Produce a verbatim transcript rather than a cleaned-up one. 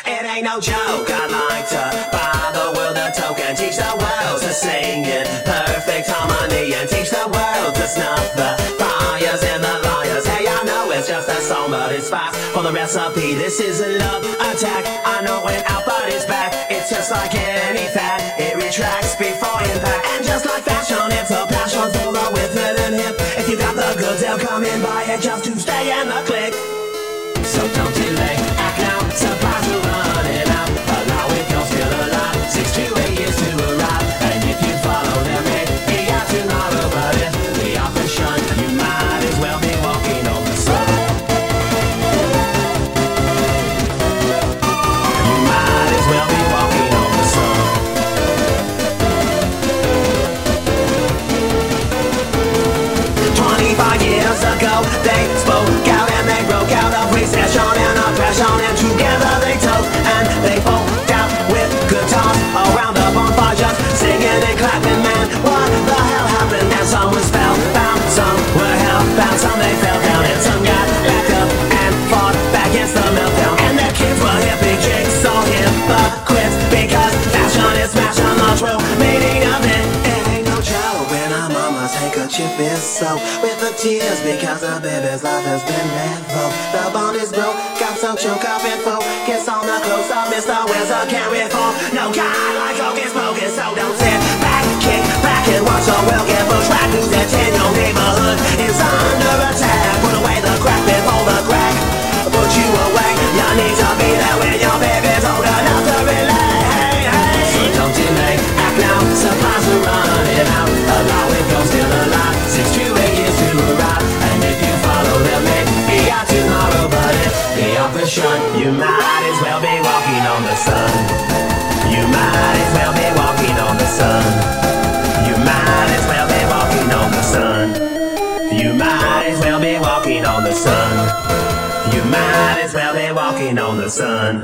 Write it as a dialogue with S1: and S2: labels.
S1: It ain't no joke. I'd like to buy the world a token, teach the world to sing in perfect harmony, and teach the world to snuff the fires and the liars. Hey, I know it's just a song, but it's fast for the recipe. This is a love attack. I know it out, but it's back. It's just like any fad, it retracts before impact. And just like fashion, it's a passion for the wicked and hip. If you got the goods, they'll come in buy it just to stay in the click. So don't delay, act now, supplies are running out. Allow it, you're still alive, six to eight years to arrive. And if you follow them, maybe out tomorrow. But if the offer shun, you might as well be walking on the sun. You might as well be walking on the sun. Twenty-five years ago, they spoke out and they broke out of recession and oppression, and together they toast and they folk out with guitars around the bonfire, just singing and clapping. Man, what the hell happened? And some were spellbound, some were hellbound, some they fell down, and some got back up and fought back against the meltdown. And their kids were hippie chicks, all hypocrites, because fashion is smashing the true meaning of it. It ain't no joke when our mama's handkerchief is soaked with the tears because the baby's life has been revoked. The bond is broke, got so choke up and focus on the close up. Mister Wizard can't reform. No guy like Hocus Pocus, so don't sit back, kick back and watch the world get pushed. Rap news that in your neighborhood is under attack. Put away the crack before the crack put you away. You need to be there when your baby's old enough to relay. Hey, hey. So don't delay, act now, supplies are running out. Allow it, you're still alive, six to eight years to arrive. And if you follow them, maybe out tomorrow. But if the offer's shut, you might as well be walking on the sun. You might as well be walking on the sun. You might as well be walking on the sun. You might as well be walking on the sun. You might as well be walking on the sun.